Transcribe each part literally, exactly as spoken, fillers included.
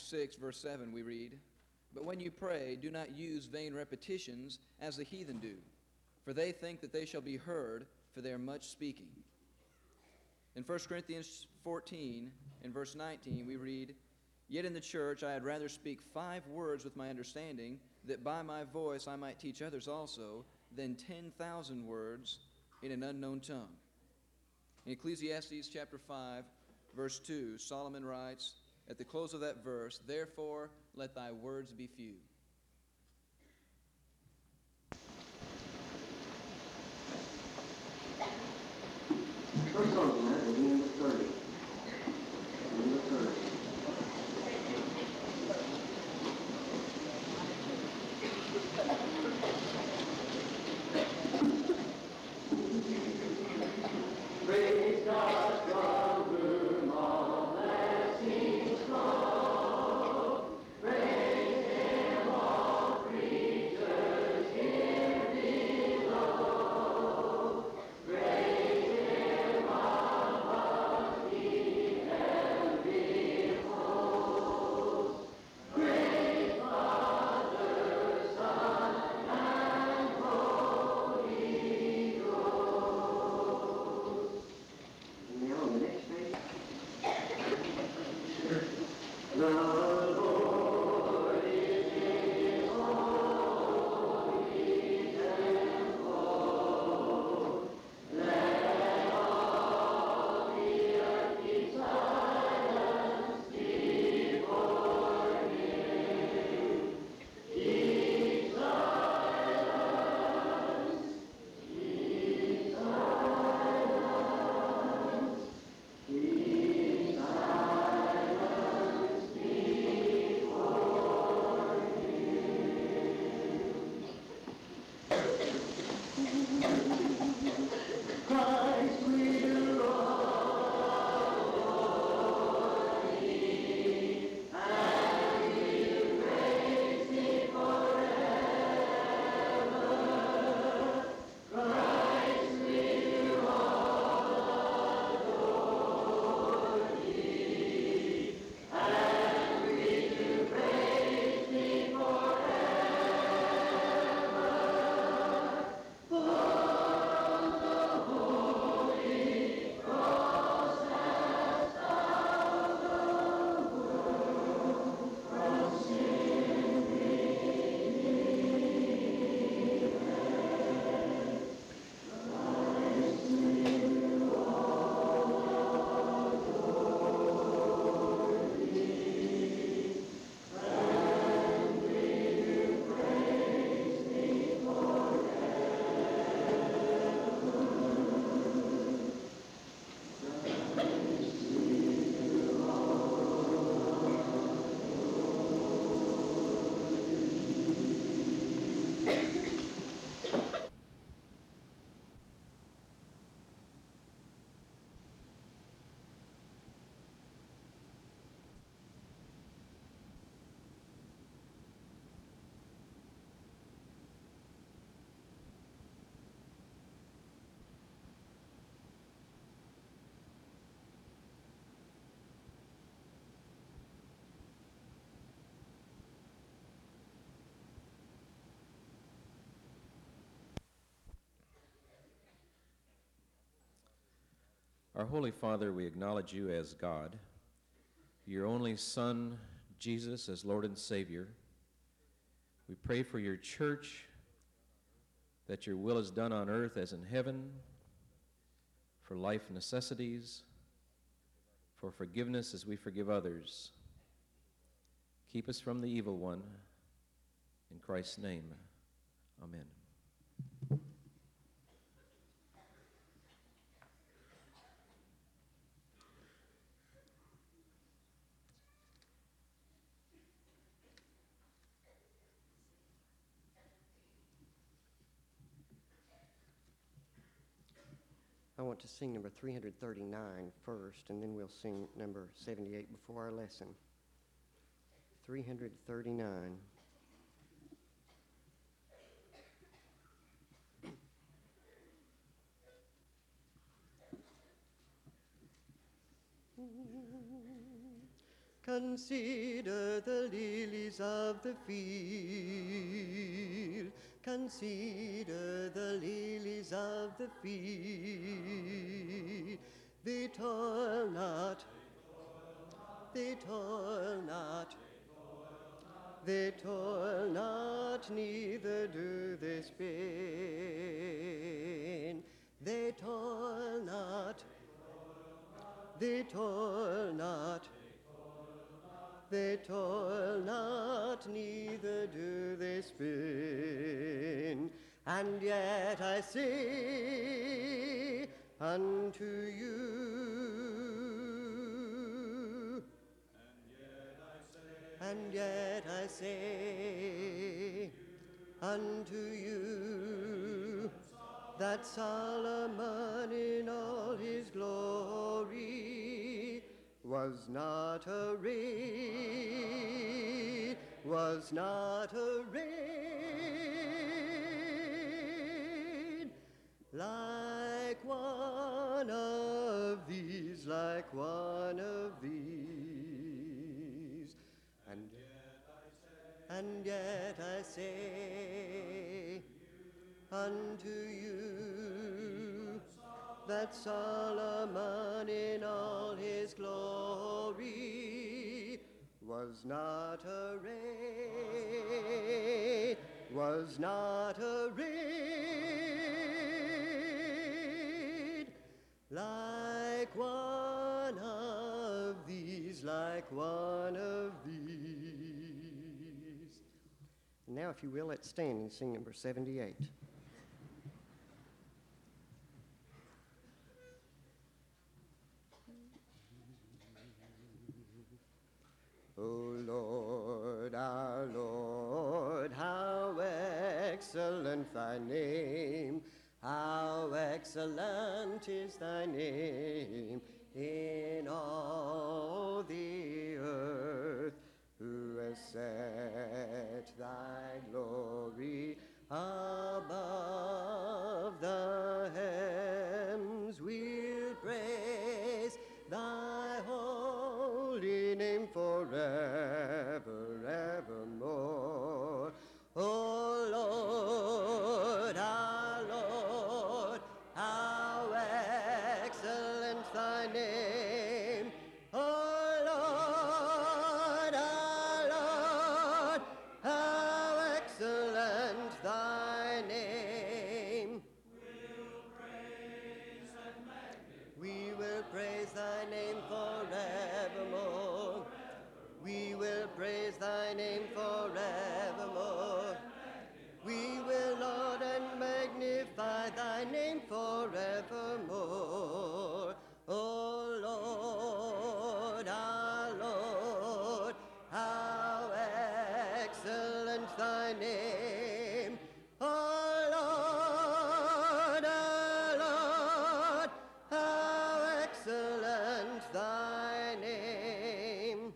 six, verse seven, we read, "But when you pray, do not use vain repetitions as the heathen do, for they think that they shall be heard, for they are much speaking." In First Corinthians fourteen, in verse nineteen, we read, "Yet in the church I had rather speak five words with my understanding, that by my voice I might teach others also, than ten thousand words in an unknown tongue." In Ecclesiastes chapter five, verse two, Solomon writes at the close of that verse, "Therefore let thy words be few." First song tonight will be number thirty. Number thirty. Praise God from whom all blessings flow. Praise Him, all creatures here below. Praise Him above the heavenly hosts. Praise Father, Son, and Holy Ghost. And now on the next page. The Lord is in His holy temple. Let all the earth keep silence before Him. Keep silence, keep silence, keep silence before Christ we do adore Thee, and we praise Thee forever. Christ we do adore Thee, and we do praise Thee forever. For the Holy Cross hast thou the world from sin redeemed. Christ we do adore Thee, and we do praise Thee forever. Christ we do Our Holy Father, we acknowledge you as God, your only Son, Jesus, as Lord and Savior. We pray for your church, that your will is done on earth as in heaven, for life necessities, for forgiveness as we forgive others. Keep us from the evil one. In Christ's name, amen. I want to sing number three thirty-nine first, and then we'll sing number seventy-eight before our lesson. three thirty-nine. Consider the lilies of the field. Consider the lilies of the field. They toil not, they toil not, they toil not, neither do they spin. They toil not, they toil not, they toil not, neither do they spin. And yet I say unto you, and yet I say unto you, that Solomon in all his glory was not arrayed, was not arrayed like one of these, like one of these. And and yet I say unto you, that Solomon in all his glory was not arrayed, was not arrayed like one of these, like one of these. Now, if you will, let's stand and sing number seventy-eight. O Lord, our Lord, how excellent thy name, how excellent is thy name in all the earth, who has set thy glory above the heavens. We'll praise thy holy name forever, evermore. O Lord, our Lord, how excellent thy name. O Lord, our Lord, how excellent thy name. We will praise thy name forevermore. We will praise thy name forevermore. We will laud and magnify thy name forevermore. O Lord, our Lord, how excellent thy name. O Lord, our Lord, how excellent thy name.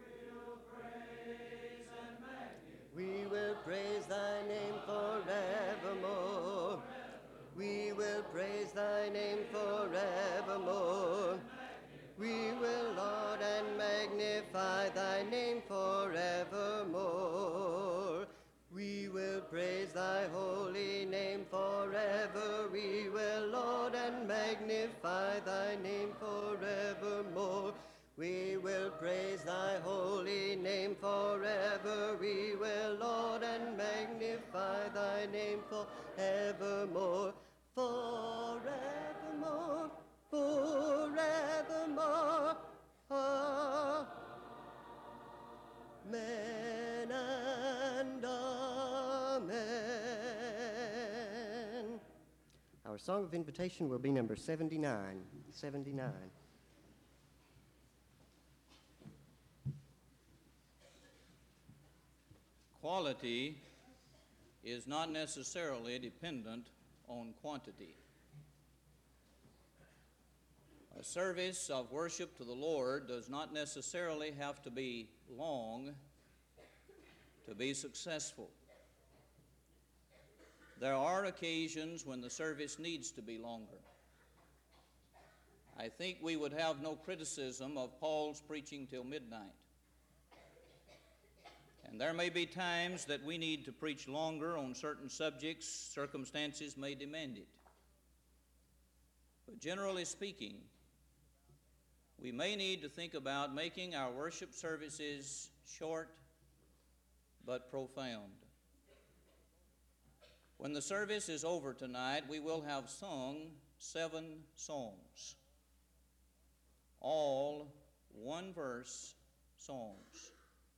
We will praise thy name forevermore. We will praise thy name forevermore. We will laud and magnify thy name forevermore. We will praise thy holy name forever. We will laud and magnify thy name forevermore. We will praise thy holy name forever. We will laud and magnify thy name forevermore. Forevermore, forevermore. Amen and amen. Our song of invitation will be number seventy-nine. seventy-nine. Quality is not necessarily dependent on quantity. A service of worship to the Lord does not necessarily have to be long to be successful. There are occasions when the service needs to be longer. I think we would have no criticism of Paul's preaching till midnight. And there may be times that we need to preach longer on certain subjects. Circumstances may demand it. But generally speaking, we may need to think about making our worship services short but profound. When the service is over tonight, we will have sung seven songs, all one-verse songs.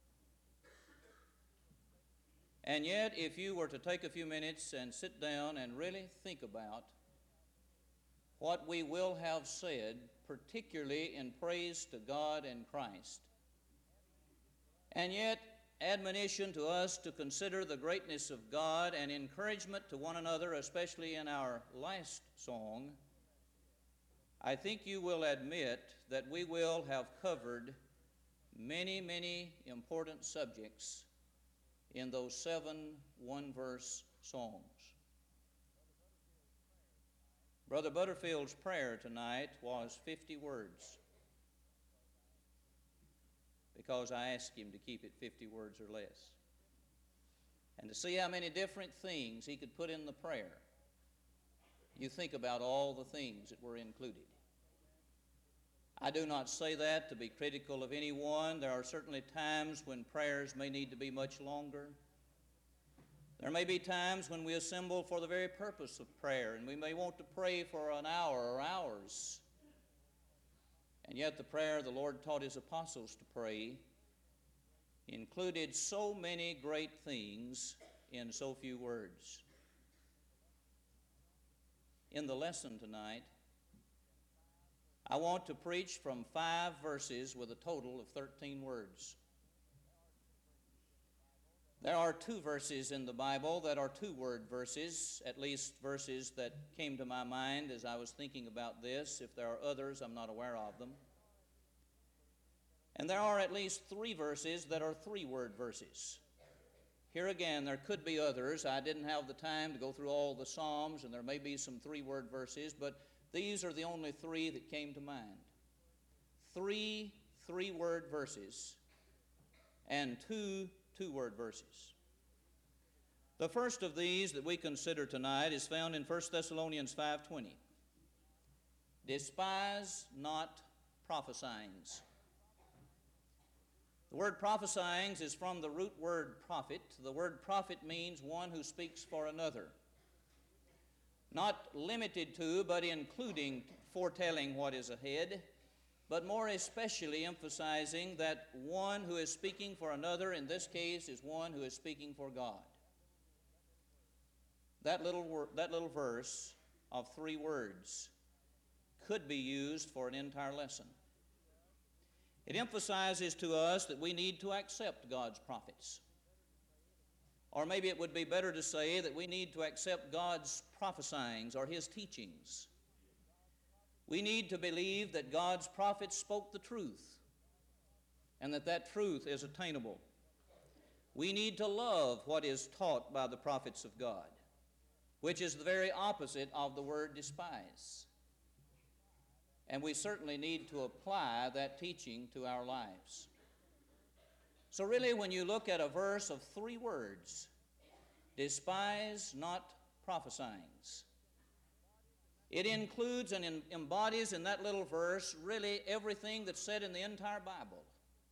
And yet, if you were to take a few minutes and sit down and really think about what we will have said, particularly in praise to God and Christ, and yet admonition to us to consider the greatness of God and encouragement to one another, especially in our last song, I think you will admit that we will have covered many, many important subjects in those seven one-verse songs. Brother Butterfield's prayer tonight was fifty words, because I asked him to keep it fifty words or less. And to see how many different things he could put in the prayer, you think about all the things that were included. I do not say that to be critical of anyone. There are certainly times when prayers may need to be much longer. There may be times when we assemble for the very purpose of prayer, and we may want to pray for an hour or hours. And yet the prayer the Lord taught his apostles to pray included so many great things in so few words. In the lesson tonight, I want to preach from five verses with a total of thirteen words. There are two verses in the Bible that are two-word verses, at least verses that came to my mind as I was thinking about this. If there are others, I'm not aware of them. And there are at least three verses that are three-word verses. Here again, there could be others. I didn't have the time to go through all the Psalms, and there may be some three-word verses, but these are the only three that came to mind. Three three-word verses and two two-word verses. The first of these that we consider tonight is found in First Thessalonians five twenty. Despise not prophesyings. The word prophesyings is from the root word prophet. The word prophet means one who speaks for another. Not limited to, but including foretelling what is ahead, but more especially emphasizing that one who is speaking for another, in this case, is one who is speaking for God. That little, wor- that little verse of three words could be used for an entire lesson. It emphasizes to us that we need to accept God's prophets. Or maybe it would be better to say that we need to accept God's prophesyings or his teachings. We need to believe that God's prophets spoke the truth and that that truth is attainable. We need to love what is taught by the prophets of God, which is the very opposite of the word despise. And we certainly need to apply that teaching to our lives. So really, when you look at a verse of three words, despise not prophesyings, it includes and in, embodies in that little verse really everything that's said in the entire Bible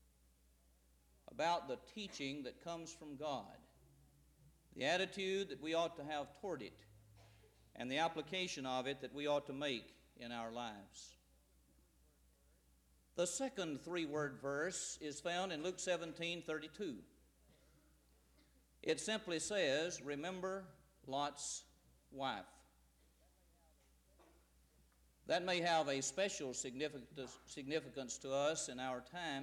about the teaching that comes from God, the attitude that we ought to have toward it, and the application of it that we ought to make in our lives. The second three-word verse is found in Luke seventeen thirty-two. It simply says, remember Lot's wife. That may have a special significance to us in our time.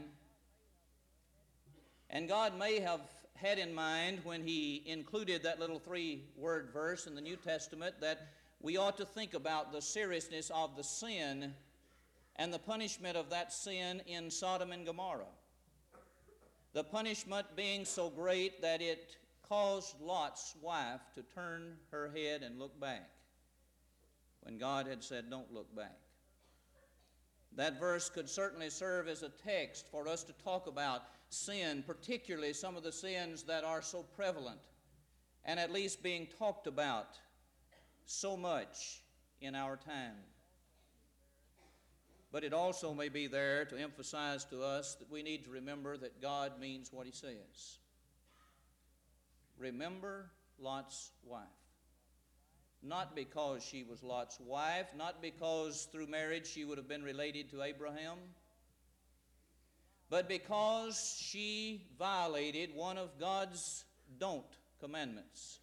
And God may have had in mind when he included that little three-word verse in the New Testament that we ought to think about the seriousness of the sin and the punishment of that sin in Sodom and Gomorrah. The punishment being so great that it caused Lot's wife to turn her head and look back when God had said, don't look back. That verse could certainly serve as a text for us to talk about sin, particularly some of the sins that are so prevalent and at least being talked about so much in our time. But it also may be there to emphasize to us that we need to remember that God means what He says. Remember Lot's wife. Not because she was Lot's wife, not because through marriage she would have been related to Abraham, but because she violated one of God's don't commandments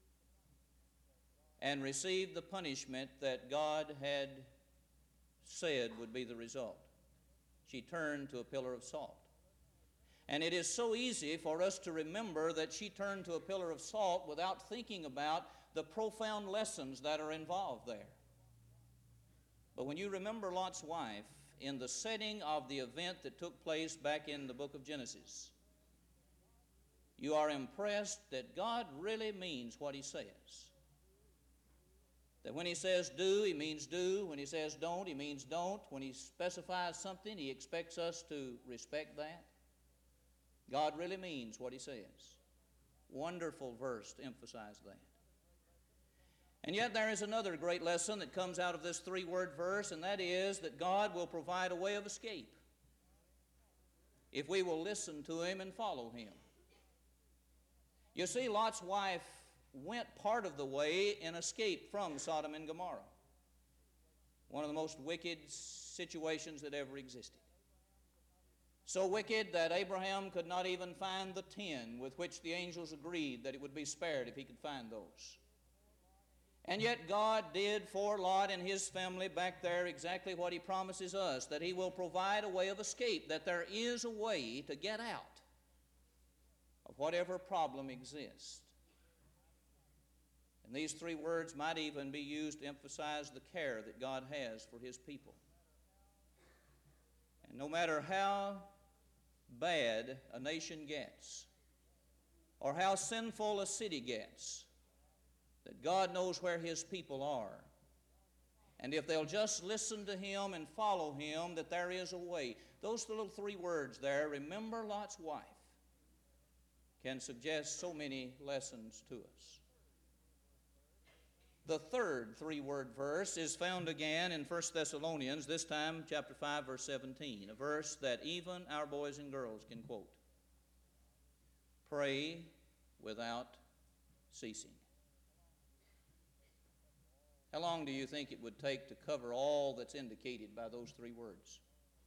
and received the punishment that God had said would be the result. She turned to a pillar of salt. And it is so easy for us to remember that she turned to a pillar of salt without thinking about the profound lessons that are involved there. But when you remember Lot's wife in the setting of the event that took place back in the book of Genesis, you are impressed that God really means what He says. That when He says do, He means do. When He says don't, He means don't. When He specifies something, He expects us to respect that. God really means what He says. Wonderful verse to emphasize that. And yet there is another great lesson that comes out of this three-word verse, and that is that God will provide a way of escape if we will listen to Him and follow Him. You see, Lot's wife went part of the way in escape from Sodom and Gomorrah, one of the most wicked situations that ever existed. So wicked that Abraham could not even find the ten with which the angels agreed that it would be spared if he could find those. And yet God did for Lot and his family back there exactly what He promises us, that He will provide a way of escape, that there is a way to get out of whatever problem exists. And these three words might even be used to emphasize the care that God has for His people. And no matter how bad a nation gets, or how sinful a city gets, that God knows where His people are. And if they'll just listen to Him and follow Him, that there is a way. Those little three words there, remember Lot's wife, can suggest so many lessons to us. The third three-word verse is found again in First Thessalonians, this time chapter five, verse seventeen, a verse that even our boys and girls can quote. Pray without ceasing. How long do you think it would take to cover all that's indicated by those three words?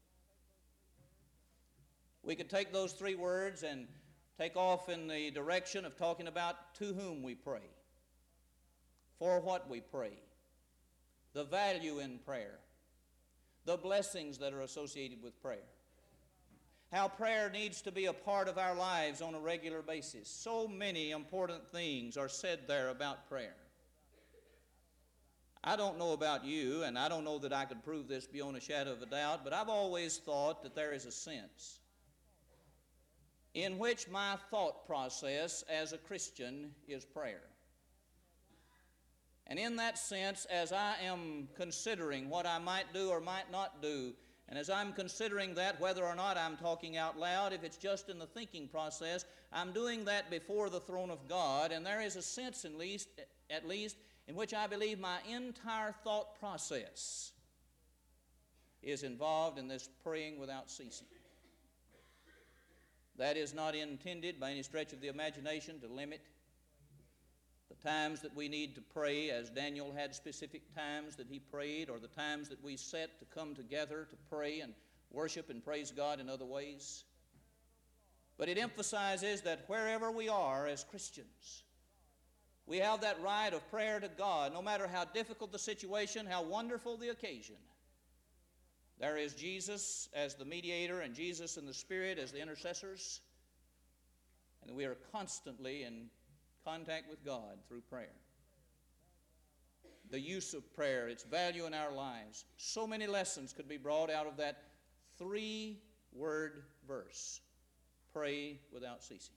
We could take those three words and take off in the direction of talking about to whom we pray, for what we pray, the value in prayer, the blessings that are associated with prayer, how prayer needs to be a part of our lives on a regular basis. So many important things are said there about prayer. I don't know about you, and I don't know that I could prove this beyond a shadow of a doubt, but I've always thought that there is a sense in which my thought process as a Christian is prayer. And in that sense, as I am considering what I might do or might not do, and as I'm considering that, whether or not I'm talking out loud, if it's just in the thinking process, I'm doing that before the throne of God, and there is a sense, at least, at least in which I believe my entire thought process is involved in this praying without ceasing. That is not intended by any stretch of the imagination to limit the times that we need to pray, as Daniel had specific times that he prayed, or the times that we set to come together to pray and worship and praise God in other ways. But it emphasizes that wherever we are as Christians, we have that right of prayer to God, no matter how difficult the situation, how wonderful the occasion. There is Jesus as the mediator and Jesus and the Spirit as the intercessors, and we are constantly in contact with God through prayer. The use of prayer, its value in our lives. So many lessons could be brought out of that three-word verse, pray without ceasing.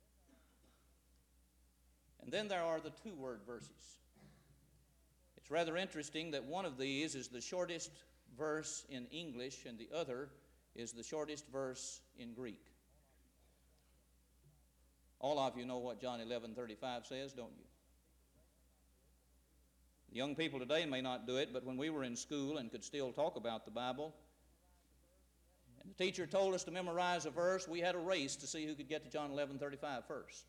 And then there are the two-word verses. It's rather interesting that one of these is the shortest verse in English and the other is the shortest verse in Greek. All of you know what John eleven thirty-five says, don't you? The young people today may not do it, but when we were in school and could still talk about the Bible, and the teacher told us to memorize a verse, we had a race to see who could get to John eleven thirty-five first.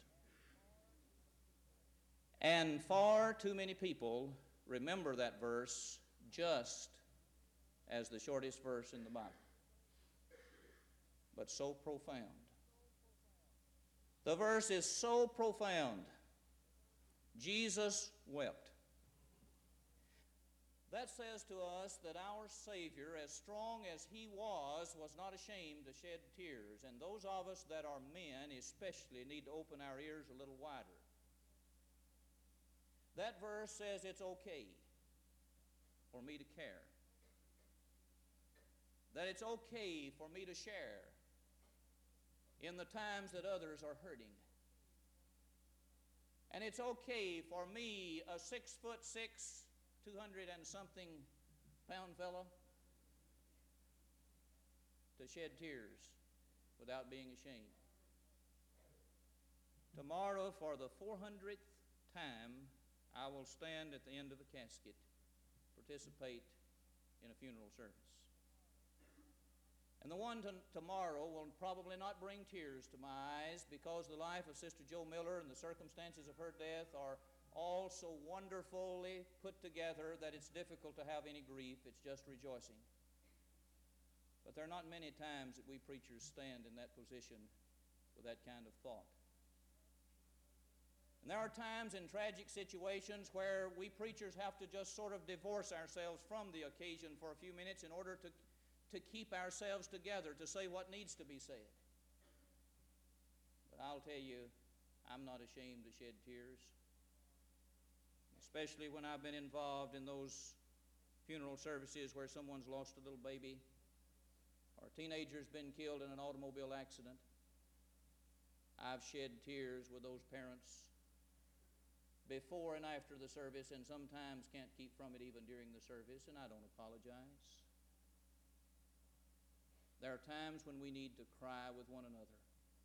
And far too many people remember that verse just as the shortest verse in the Bible, but so profound. The verse is so profound. Jesus wept. That says to us that our Savior, as strong as He was, was not ashamed to shed tears. And those of us that are men especially need to open our ears a little wider. That verse says it's okay for me to care. That it's okay for me to share in the times that others are hurting. And it's okay for me, a six foot six, two hundred and something pound fellow, to shed tears without being ashamed. Tomorrow, for the four hundredth time, I will stand at the end of a casket, participate in a funeral service. And the one to tomorrow will probably not bring tears to my eyes, because the life of Sister Jo Miller and the circumstances of her death are all so wonderfully put together that it's difficult to have any grief. It's just rejoicing. But there are not many times that we preachers stand in that position with that kind of thought. And there are times in tragic situations where we preachers have to just sort of divorce ourselves from the occasion for a few minutes in order to, to keep ourselves together, to say what needs to be said. But I'll tell you, I'm not ashamed to shed tears, especially when I've been involved in those funeral services where someone's lost a little baby or a teenager's been killed in an automobile accident. I've shed tears with those parents before and after the service, and sometimes can't keep from it even during the service, and I don't apologize. There are times when we need to cry with one another.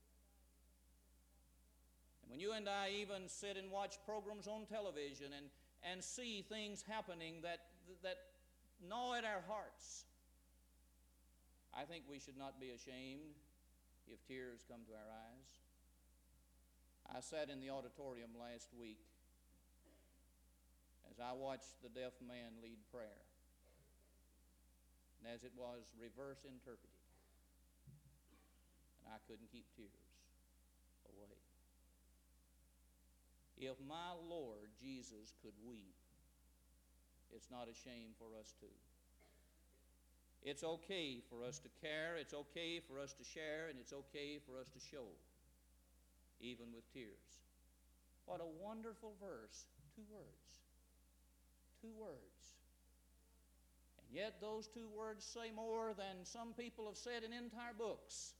And when you and I even sit and watch programs on television and, and see things happening that, that gnaw at our hearts, I think we should not be ashamed if tears come to our eyes. I sat in the auditorium last week as I watched the deaf man lead prayer, and as it was reverse interpreted, and I couldn't keep tears away. If my Lord Jesus could weep, it's not a shame for us too. It's okay for us to care, it's okay for us to share, and it's okay for us to show, even with tears. What a wonderful verse. Two words. Two words. And yet those two words say more than some people have said in entire books.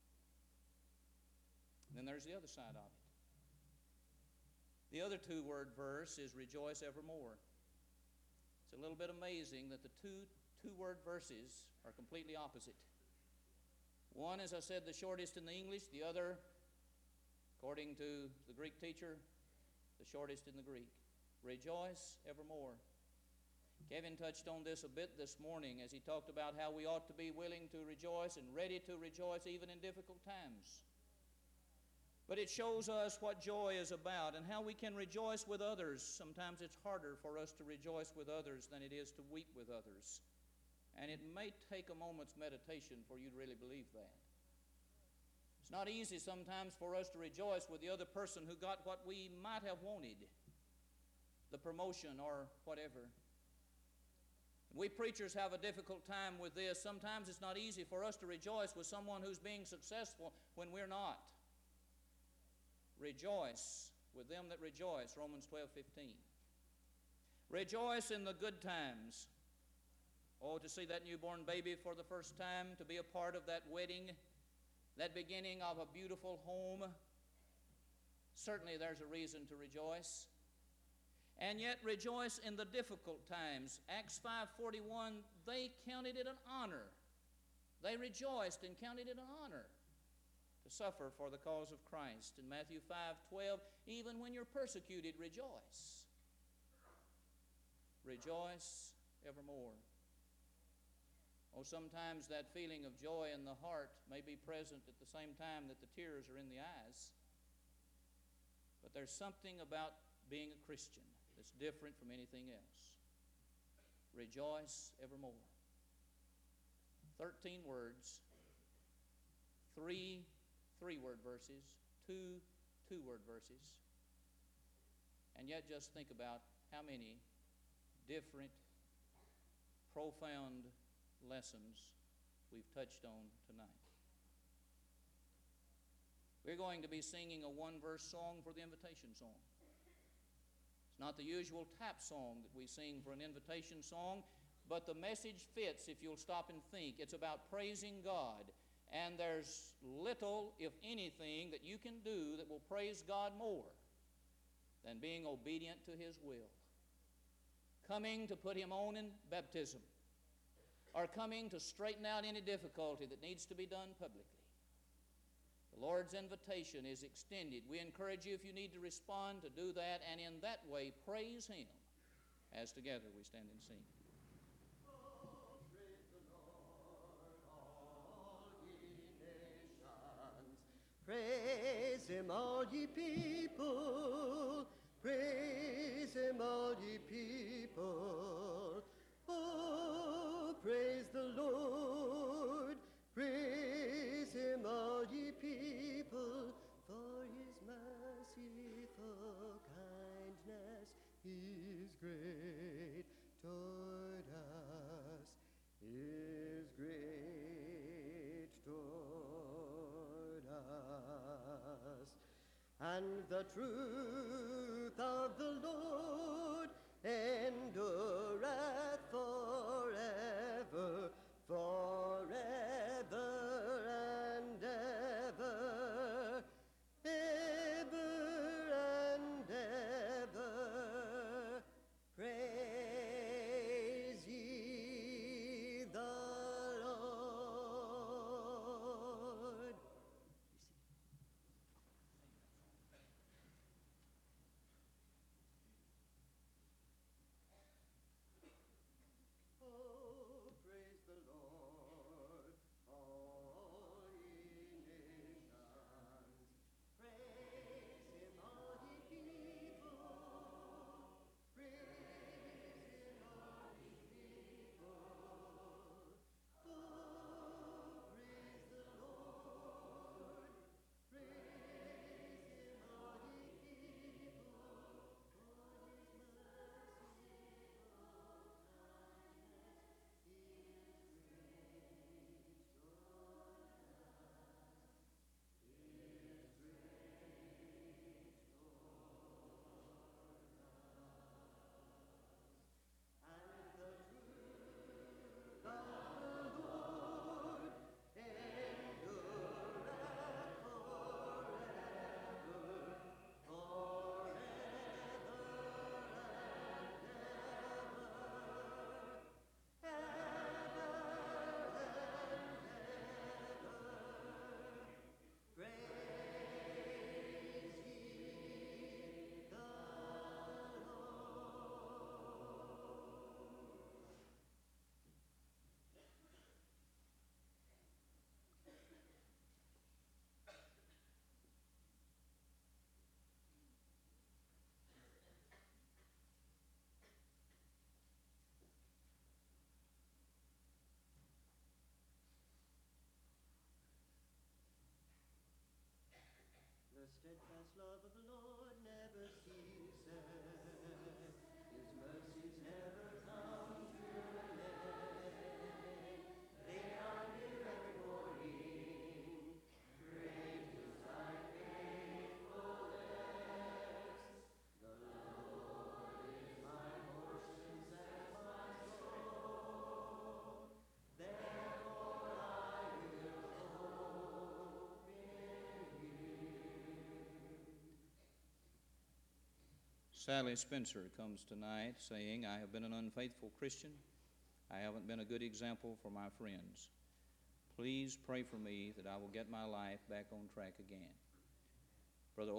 And then there's the other side of it. The other two-word verse is rejoice evermore. It's a little bit amazing that the two two-word verses are completely opposite. One, as I said, the shortest in the English. The other, according to the Greek teacher, the shortest in the Greek. Rejoice evermore. Kevin touched on this a bit this morning as he talked about how we ought to be willing to rejoice and ready to rejoice even in difficult times. But it shows us what joy is about and how we can rejoice with others. Sometimes it's harder for us to rejoice with others than it is to weep with others. And it may take a moment's meditation for you to really believe that. It's not easy sometimes for us to rejoice with the other person who got what we might have wanted, the promotion or whatever. We preachers have a difficult time with this. Sometimes it's not easy for us to rejoice with someone who's being successful when we're not. Rejoice with them that rejoice, Romans twelve fifteen. Rejoice in the good times. Oh, to see that newborn baby for the first time, to be a part of that wedding, that beginning of a beautiful home. Certainly there's a reason to rejoice. And yet rejoice in the difficult times. Acts five forty-one, they counted it an honor. They rejoiced and counted it an honor to to suffer for the cause of Christ. In Matthew five twelve, even when you're persecuted, rejoice. Rejoice evermore. Oh, sometimes that feeling of joy in the heart may be present at the same time that the tears are in the eyes. But there's something about being a Christian that's different from anything else. Rejoice evermore. Thirteen words, three three-word verses, two two-word verses, and yet just think about how many different, profound lessons we've touched on tonight. We're going to be singing a one-verse song for the invitation song. It's not the usual tap song that we sing for an invitation song, but the message fits if you'll stop and think. It's about praising God, and there's little, if anything, that you can do that will praise God more than being obedient to His will. Coming to put Him on in baptism, or coming to straighten out any difficulty that needs to be done publicly. The Lord's invitation is extended. We encourage you, if you need to respond, to do that, and in that way praise Him as together we stand and sing. Praise Him, all ye people. Praise Him, all ye people. Oh, praise the Lord. Praise Him, all ye people, for His merciful kindness is great toward us, is great toward us. And the truth of the Lord endureth forever, forever and ever, ever and ever. Praise ye the Lord. Oh, praise the Lord, all ye nations. Praise Him, all ye people. Praise Him, all ye people. Oh, praise the Lord. Praise Him, all ye people. For His The steadfast love of the Lord never ceases. His mercies never come to an end. They are new every morning. Great is thy faithfulness. The Lord is my portion, says my soul. Therefore I will hope in you. Sally Spencer comes tonight saying, I have been an unfaithful Christian. I haven't been a good example for my friends. Please pray for me that I will get my life back on track again.